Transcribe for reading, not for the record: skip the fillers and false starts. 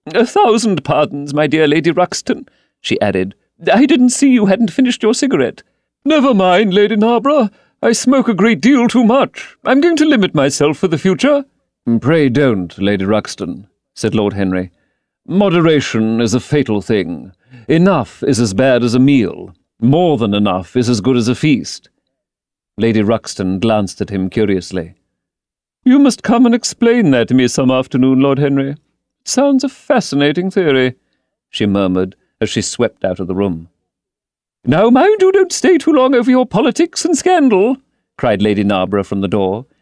1,000 pardons, my dear Lady Ruxton," she added. "I didn't see you hadn't finished your cigarette." "Never mind, Lady Narborough. I smoke a great deal too much. I'm going to limit myself for the future." "Pray don't, Lady Ruxton," said Lord Henry. "Moderation is a fatal thing. Enough is as bad as a meal. More than enough is as good as a feast." Lady Ruxton glanced at him curiously. "You must come and explain that to me some afternoon, Lord Henry. It sounds a fascinating theory," she murmured as she swept out of the room. "Now mind you don't stay too long over your politics and scandal," cried Lady Narborough from the door.